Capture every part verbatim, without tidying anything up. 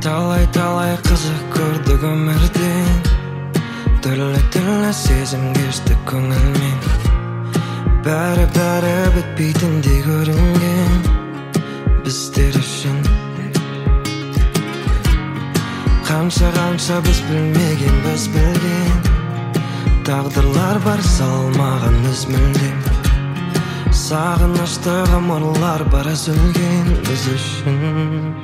Талай-талай қызық көрдік өмірден, түрлі-түрлі сезім кешті көңілмен. Бәрі-бәрі бітпейтіндей көрінген біздер үшін. Қанша-қанша біз білмеген, біз білген тағдырлар бар салмаған үз мүлдем. Сағынышты ғұмырлар бар үзілген біз үшін.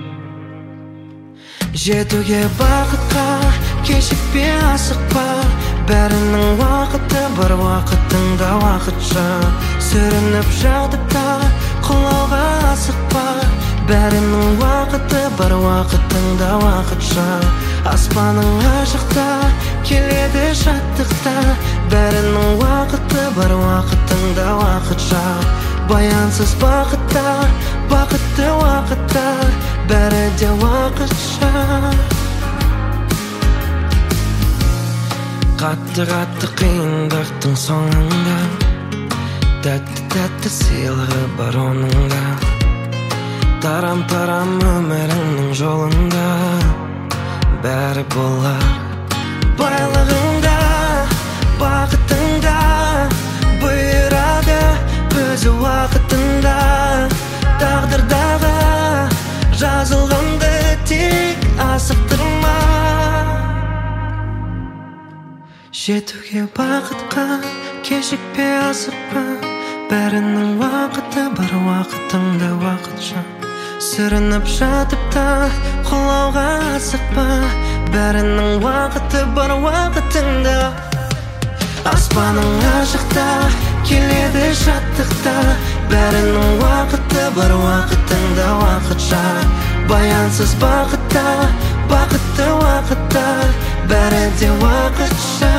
Жетуге бақытқа кешікпе, асықпа, бәрінің уақыты бар, уақытыңда уақытша. Сүрініп жатып та құлауға асықпа, бәрінің уақыты бар, уақытыңда уақытша. Аспаның ашықта келеді шаттықта, бәрінің уақыты бар, уақытыңда уақытша. Баянсыз бақытта, бақытты уақытта, бәрі де уақытша. Қатты-қатты қиындықтың соңында тәтті-тәтті сыйлығы бар оның да. Тарам-тарам өміріңнің жолында бәрі болар. Байлығыңда, бақытыңда бұйырады өзі уақытында. Тағдырдағы жазылғанды тек асықтырма. Жетуге бақытқа кешікпе, асықпа, бәрінің уақыты бар, уақытыңда уақытша. Сүрініп жатып та құлауға асықпа, бәрінің уақыты бар, уақытыңда. Аспаның ашықта келеді шаттықта, бәрінің уақыты бар, уақытыңда уақытша. Баянсыз бақытта, бақытты уақытта, бәрі де уақытша.